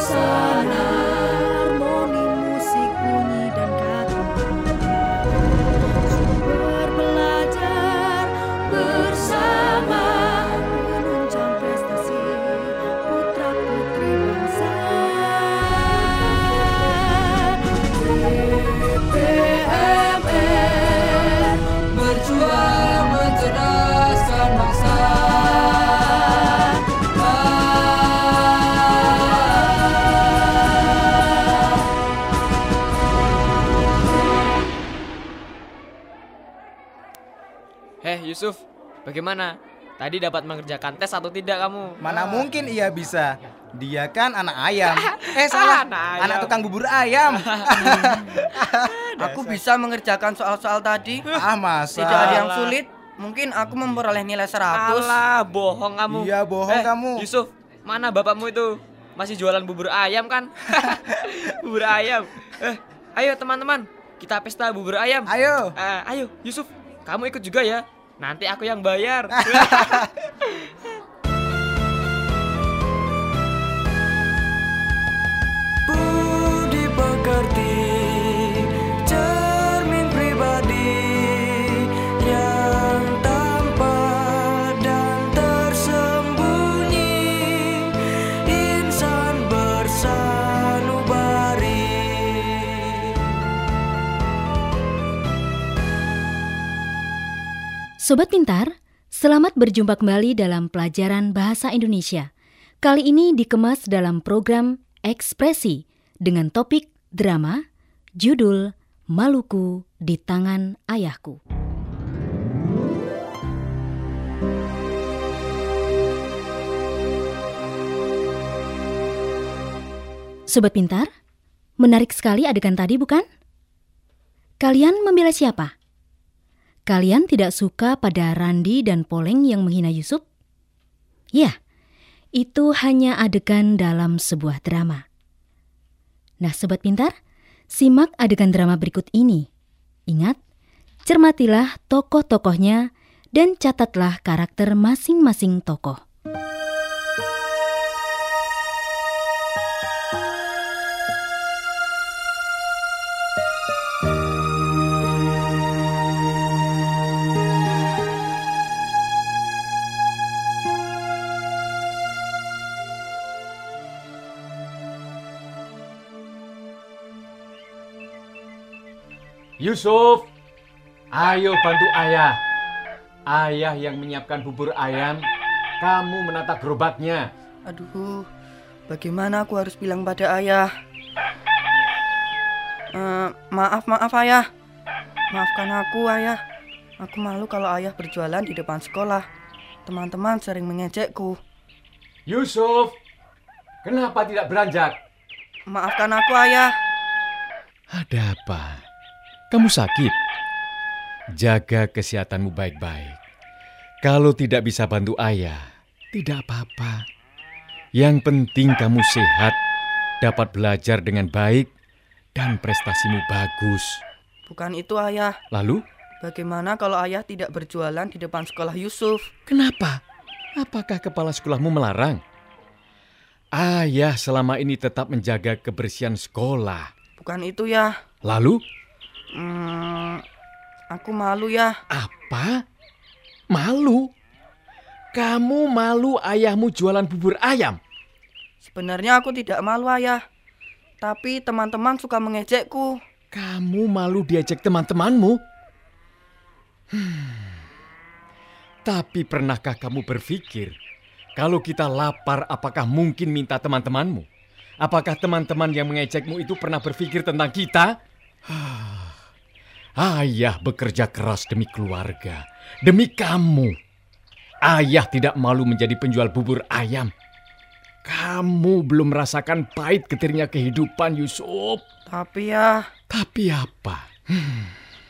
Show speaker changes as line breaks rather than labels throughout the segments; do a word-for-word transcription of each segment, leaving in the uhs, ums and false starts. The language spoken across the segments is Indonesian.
sana, harmoni musik bunyi dan kata, sumber belajar bersama, menunjang prestasi putra putri bangsa. P M R berjuang mencerdaskan bangsa.
Heh Yusuf, bagaimana? Tadi dapat mengerjakan tes atau tidak kamu?
Mana mungkin ia bisa. Dia kan anak ayam. Eh salah,
Anak ayam.
anak tukang bubur ayam.
Aku bisa mengerjakan soal-soal tadi.
Ah masa?
Tidak ada yang sulit. Mungkin aku memperoleh nilai seratus.
Alah, bohong kamu.
Iya bohong
Eh,
kamu.
Yusuf, mana bapakmu itu? Masih jualan bubur ayam kan? Bubur ayam. Eh, ayo teman-teman, kita pesta bubur ayam.
Ayo.
Eh, ayo, Yusuf, kamu ikut juga ya. Nanti aku yang bayar.
Budi pekerti, cermin pribadi yang tampak dan tersembunyi, insan bersanubari.
Sobat Pintar, selamat berjumpa kembali dalam pelajaran Bahasa Indonesia. Kali ini dikemas dalam program Ekspresi dengan topik drama, judul Maluku di Tangan Ayahku. Sobat Pintar, menarik sekali adegan tadi bukan? Kalian membela siapa? Kalian tidak suka pada Randi dan Poleng yang menghina Yusuf? Ya, itu hanya adegan dalam sebuah drama. Nah, Sobat Pintar, simak adegan drama berikut ini. Ingat, cermatilah tokoh-tokohnya dan catatlah karakter masing-masing tokoh.
Yusuf, ayo bantu ayah. Ayah yang menyiapkan bubur ayam, kamu menata gerobaknya.
Aduh, bagaimana aku harus bilang pada ayah? Eh, maaf, maaf ayah. Maafkan aku ayah. Aku malu kalau ayah berjualan di depan sekolah. Teman-teman sering mengejekku.
Yusuf, kenapa tidak beranjak?
Maafkan aku ayah.
Ada apa? Kamu sakit? Jaga kesehatanmu baik-baik. Kalau tidak bisa bantu ayah, tidak apa-apa. Yang penting kamu sehat, dapat belajar dengan baik, dan prestasimu bagus.
Bukan itu ayah.
Lalu?
Bagaimana kalau ayah tidak berjualan di depan sekolah Yusuf?
Kenapa? Apakah kepala sekolahmu melarang? Ayah selama ini tetap menjaga kebersihan sekolah.
Bukan itu ya.
Lalu?
Hmm, aku malu ya.
Apa? Malu? Kamu malu ayahmu jualan bubur ayam?
Sebenarnya aku tidak malu ayah. Tapi teman-teman suka mengejekku.
Kamu malu diejek teman-temanmu? Hmm. Tapi pernahkah kamu berpikir, kalau kita lapar apakah mungkin minta teman-temanmu? Apakah teman-teman yang mengejekmu itu pernah berpikir tentang kita? Ayah bekerja keras demi keluarga, demi kamu. Ayah tidak malu menjadi penjual bubur ayam. Kamu belum merasakan pahit getirnya kehidupan, Yusuf.
Tapi ya...
Tapi apa? Hmm.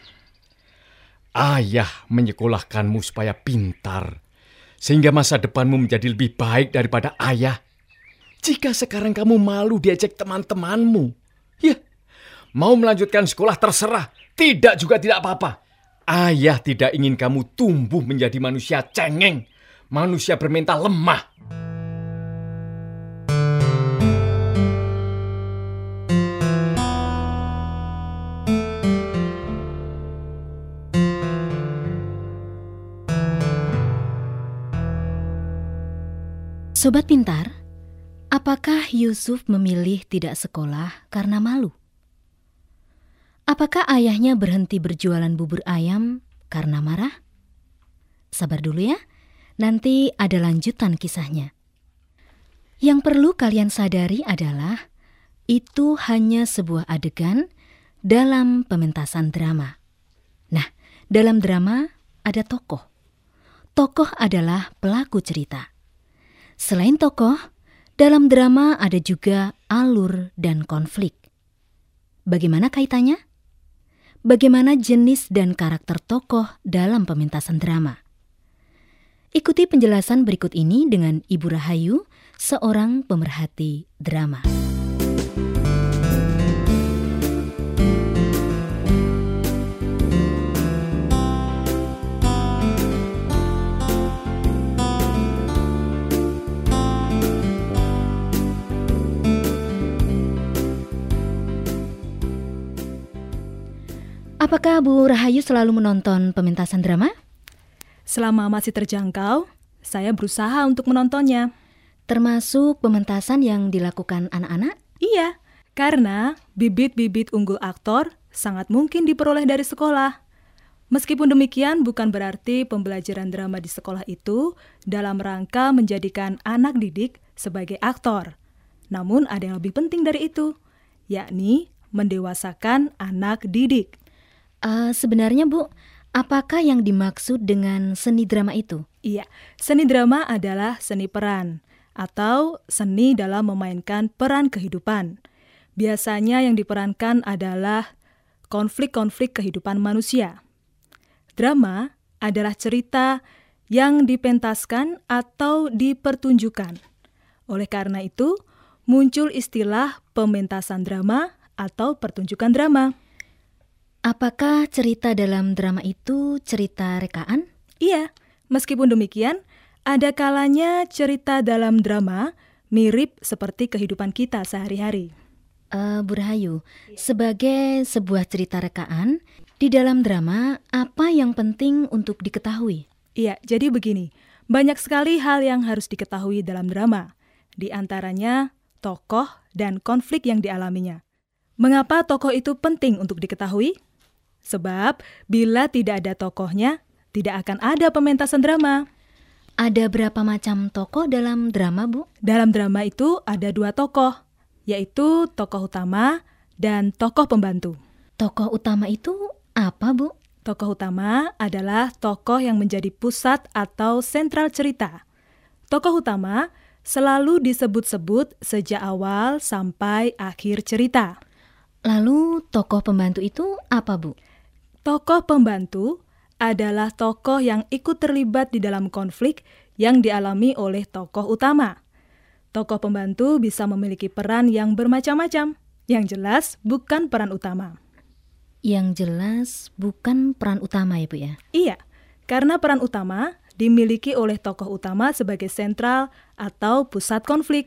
Ayah menyekolahkanmu supaya pintar, sehingga masa depanmu menjadi lebih baik daripada ayah. Jika sekarang kamu malu diejek teman-temanmu, ya, mau melanjutkan sekolah terserah. Tidak juga tidak apa-apa. Ayah tidak ingin kamu tumbuh menjadi manusia cengeng, manusia bermental lemah.
Sobat pintar, apakah Yusuf memilih tidak sekolah karena malu? Apakah ayahnya berhenti berjualan bubur ayam karena marah? Sabar dulu ya, nanti ada lanjutan kisahnya. Yang perlu kalian sadari adalah itu hanya sebuah adegan dalam pementasan drama. Nah, dalam drama ada tokoh. Tokoh adalah pelaku cerita. Selain tokoh, dalam drama ada juga alur dan konflik. Bagaimana kaitannya? Bagaimana jenis dan karakter tokoh dalam pementasan drama? Ikuti penjelasan berikut ini dengan Ibu Rahayu, seorang pemerhati drama. Apakah Bu Rahayu selalu menonton pementasan drama?
Selama masih terjangkau, saya berusaha untuk menontonnya.
Termasuk pementasan yang dilakukan anak-anak?
Iya, karena bibit-bibit unggul aktor sangat mungkin diperoleh dari sekolah. Meskipun demikian, bukan berarti pembelajaran drama di sekolah itu dalam rangka menjadikan anak didik sebagai aktor. Namun ada yang lebih penting dari itu, yakni mendewasakan anak didik.
Uh, sebenarnya Bu, apakah yang dimaksud dengan seni drama itu?
Iya, seni drama adalah seni peran atau seni dalam memainkan peran kehidupan. Biasanya yang diperankan adalah konflik-konflik kehidupan manusia. Drama adalah cerita yang dipentaskan atau dipertunjukkan. Oleh karena itu, muncul istilah pementasan drama atau pertunjukan drama.
Apakah cerita dalam drama itu cerita rekaan?
Iya, meskipun demikian, ada kalanya cerita dalam drama mirip seperti kehidupan kita sehari-hari.
Uh, Bu Rahayu, sebagai sebuah cerita rekaan, di dalam drama apa yang penting untuk diketahui?
Iya, jadi begini, banyak sekali hal yang harus diketahui dalam drama. Di antaranya tokoh dan konflik yang dialaminya. Mengapa tokoh itu penting untuk diketahui? Sebab bila tidak ada tokohnya, tidak akan ada pementasan drama.
Ada berapa macam tokoh dalam drama, Bu?
Dalam drama itu ada dua tokoh, yaitu tokoh utama dan tokoh pembantu.
Tokoh utama itu apa, Bu?
Tokoh utama adalah tokoh yang menjadi pusat atau sentral cerita. Tokoh utama selalu disebut-sebut sejak awal sampai akhir cerita.
Lalu tokoh pembantu itu apa, Bu?
Tokoh pembantu adalah tokoh yang ikut terlibat di dalam konflik yang dialami oleh tokoh utama. Tokoh pembantu bisa memiliki peran yang bermacam-macam, yang jelas bukan peran utama.
Yang jelas bukan peran utama ya, Bu ya?
Iya, karena peran utama dimiliki oleh tokoh utama sebagai sentral atau pusat konflik.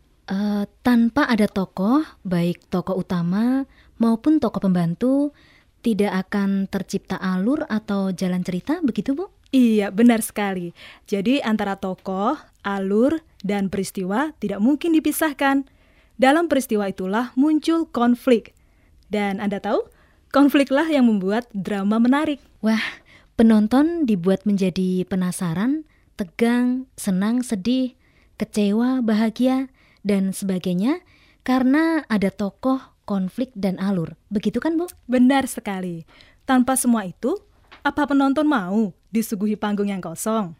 Uh, tanpa ada tokoh, baik tokoh utama maupun tokoh pembantu, tidak akan tercipta alur atau jalan cerita, begitu Bu?
Iya, benar sekali. Jadi antara tokoh, alur, dan peristiwa tidak mungkin dipisahkan. Dalam peristiwa itulah muncul konflik. Dan Anda tahu, konfliklah yang membuat drama menarik.
Wah, penonton dibuat menjadi penasaran, tegang, senang, sedih, kecewa, bahagia, dan sebagainya karena ada tokoh, konflik, dan alur. Begitu kan, Bu?
Benar sekali. Tanpa semua itu, apa penonton mau disuguhi panggung yang kosong?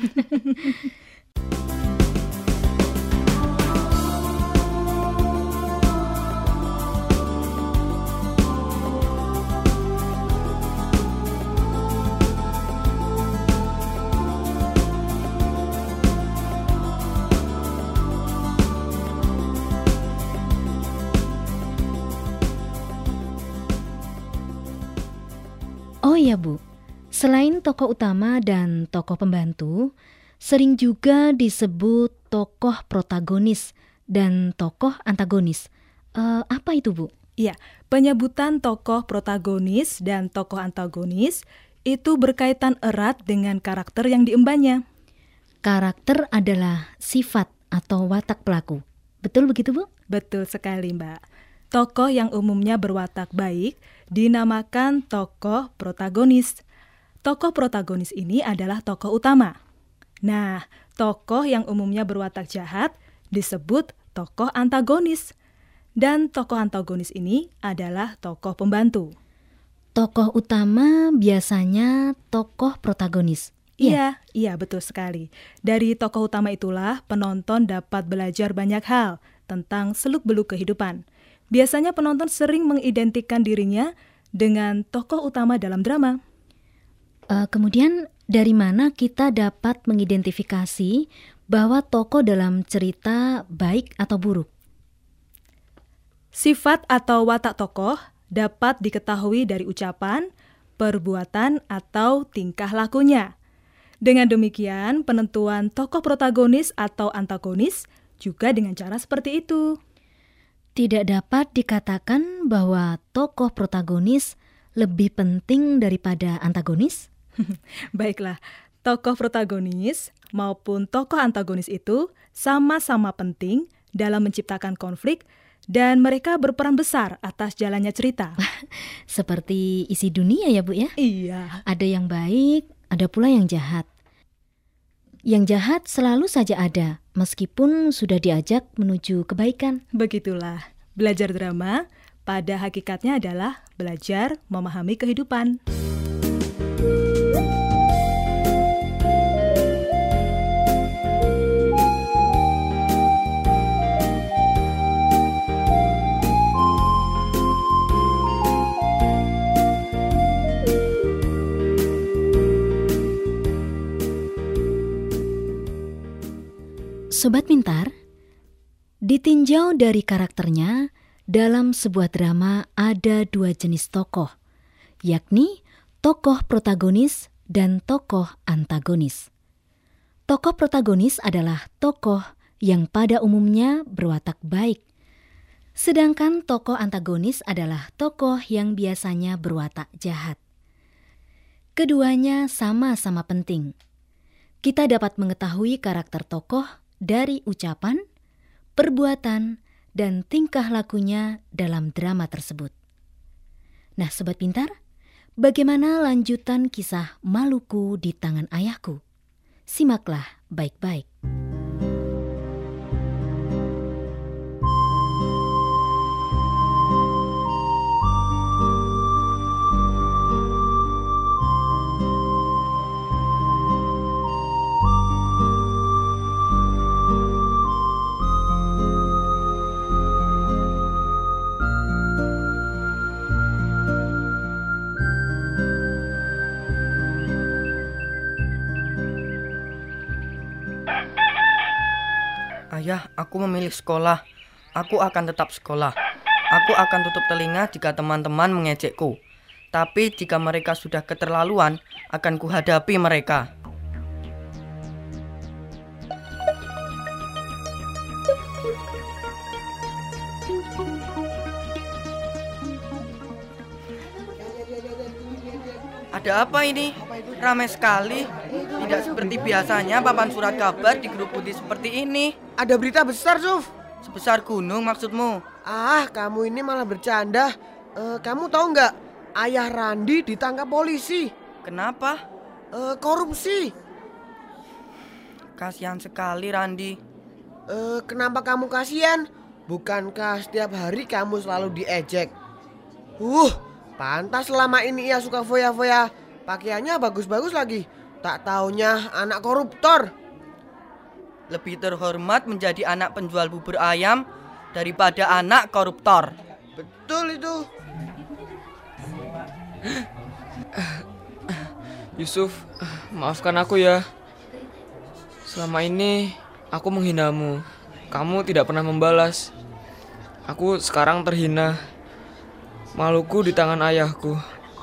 Oh iya Bu, selain tokoh utama dan tokoh pembantu, sering juga disebut tokoh protagonis dan tokoh antagonis. Uh, apa itu Bu?
Iya, penyebutan tokoh protagonis dan tokoh antagonis itu berkaitan erat dengan karakter yang diembannya.
Karakter adalah sifat atau watak pelaku. Betul begitu, Bu?
Betul sekali, Mbak. Tokoh yang umumnya berwatak baik dinamakan tokoh protagonis. Tokoh protagonis ini adalah tokoh utama. Nah, tokoh yang umumnya berwatak jahat disebut tokoh antagonis. Dan tokoh antagonis ini adalah tokoh pembantu.
Tokoh utama biasanya tokoh protagonis.
Iya, iya betul sekali. Dari tokoh utama itulah penonton dapat belajar banyak hal tentang seluk-beluk kehidupan. Biasanya penonton sering mengidentikan dirinya dengan tokoh utama dalam drama.
Uh, kemudian dari mana kita dapat mengidentifikasi bahwa tokoh dalam cerita baik atau buruk?
Sifat atau watak tokoh dapat diketahui dari ucapan, perbuatan, atau tingkah lakunya. Dengan demikian, penentuan tokoh protagonis atau antagonis juga dengan cara seperti itu.
Tidak dapat dikatakan bahwa tokoh protagonis lebih penting daripada antagonis?
Baiklah, tokoh protagonis maupun tokoh antagonis itu sama-sama penting dalam menciptakan konflik dan mereka berperan besar atas jalannya cerita.
Seperti isi dunia ya, Bu ya?
Iya.
Ada yang baik, ada pula yang jahat. Yang jahat selalu saja ada, meskipun sudah diajak menuju kebaikan.
Begitulah, belajar drama pada hakikatnya adalah belajar memahami kehidupan.
Sobat Pintar, ditinjau dari karakternya, dalam sebuah drama ada dua jenis tokoh, yakni tokoh protagonis dan tokoh antagonis. Tokoh protagonis adalah tokoh yang pada umumnya berwatak baik, sedangkan tokoh antagonis adalah tokoh yang biasanya berwatak jahat. Keduanya sama-sama penting. Kita dapat mengetahui karakter tokoh dari ucapan, perbuatan, dan tingkah lakunya dalam drama tersebut. Nah, Sobat Pintar, bagaimana lanjutan kisah Maluku di Tangan Ayahku? Simaklah baik-baik.
Ayah, aku memilih sekolah. Aku akan tetap sekolah. Aku akan tutup telinga jika teman-teman mengejekku. Tapi jika mereka sudah keterlaluan, akan kuhadapi mereka. Ada apa ini? Ramai sekali. Tidak seperti biasanya papan surat kabar digerumuti seperti ini.
Ada berita besar, Suf.
Sebesar gunung maksudmu?
Ah, kamu ini malah bercanda. Uh, kamu tahu nggak? Ayah Randi ditangkap polisi.
Kenapa?
Uh, korupsi.
Kasihan sekali Randi.
Uh, kenapa kamu kasihan? Bukankah setiap hari kamu selalu diejek? Uh, pantas selama ini ia suka foya-foya. Pakaiannya bagus-bagus lagi. Tak taunya anak koruptor.
Lebih terhormat menjadi anak penjual bubur ayam daripada anak koruptor.
Betul itu.
Yusuf, maafkan aku ya. Selama ini aku menghinamu. Kamu tidak pernah membalas. Aku sekarang terhina. Maluku di tangan ayahku.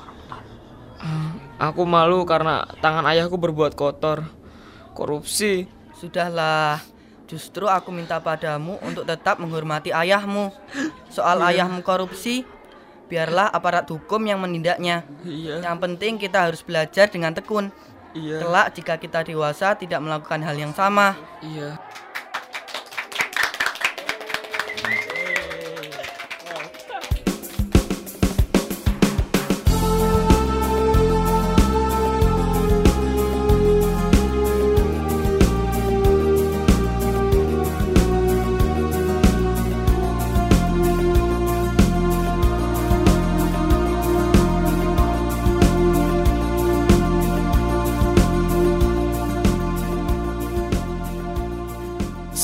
Aku malu karena tangan ayahku berbuat kotor. Korupsi.
Sudahlah, justru aku minta padamu untuk tetap menghormati ayahmu. Soal
Iya.
ayahmu korupsi, biarlah aparat hukum yang menindaknya.
Iya.
Yang penting kita harus belajar dengan tekun.
Iya.
Kelak jika kita dewasa tidak melakukan hal yang sama.
Iya.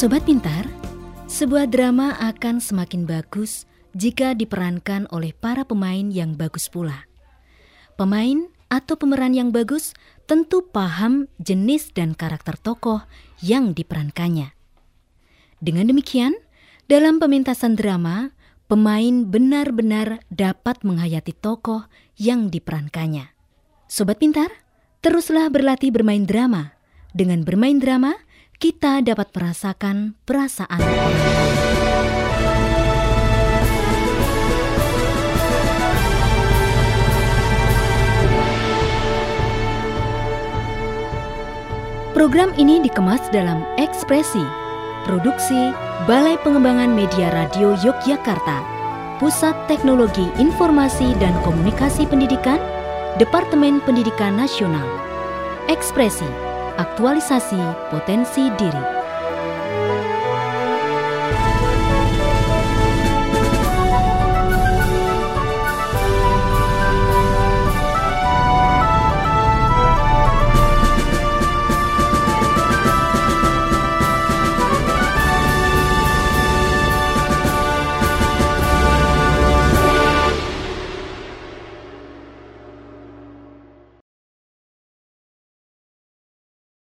Sobat Pintar, sebuah drama akan semakin bagus jika diperankan oleh para pemain yang bagus pula. Pemain atau pemeran yang bagus tentu paham jenis dan karakter tokoh yang diperankannya. Dengan demikian, dalam pementasan drama, pemain benar-benar dapat menghayati tokoh yang diperankannya. Sobat Pintar, teruslah berlatih bermain drama. Dengan bermain drama, kita dapat merasakan perasaan orang. Program ini dikemas dalam Ekspresi, produksi Balai Pengembangan Media Radio Yogyakarta, Pusat Teknologi Informasi dan Komunikasi Pendidikan, Departemen Pendidikan Nasional. Ekspresi, aktualisasi potensi diri.